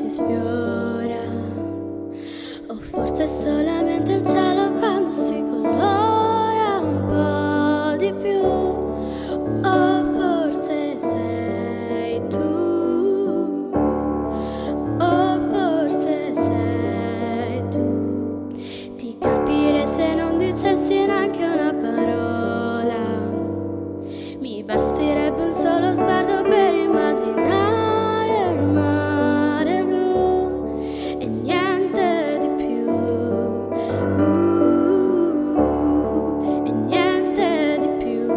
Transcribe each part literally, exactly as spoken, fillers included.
si sfiora, o forse è solamente il cielo quando si colora un po' di più, o forse sei tu, o forse sei tu. Ti capire se non dicessi neanche una parola, mi basterebbe un solo sguardo per immaginare il mare blu e niente di più, uh, e niente di più.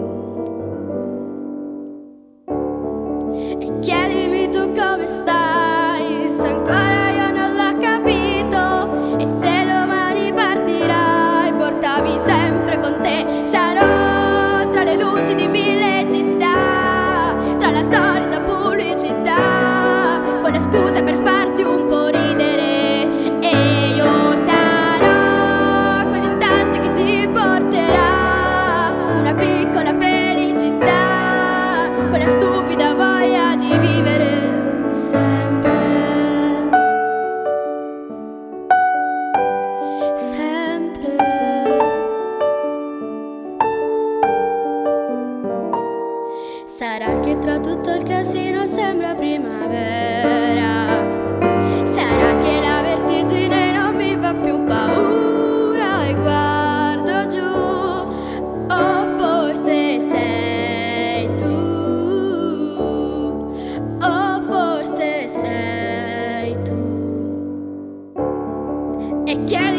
E chiedimi tu come stai, se ancora io non l'ho capito, e se domani partirai, portami sempre con te. Sarò tra le luci di mille città, tra la solita pubblicità, con le scuse per farti un po' ridere, e io sarò quell'istante che ti porterà una piccola felicità, quella stupida voglia di vivere sempre, sempre. Sarà che tra tutto il casino sembra primavera, sarà che la vertigine non mi fa più paura e guardo giù, o forse sei tu, o forse sei tu. E che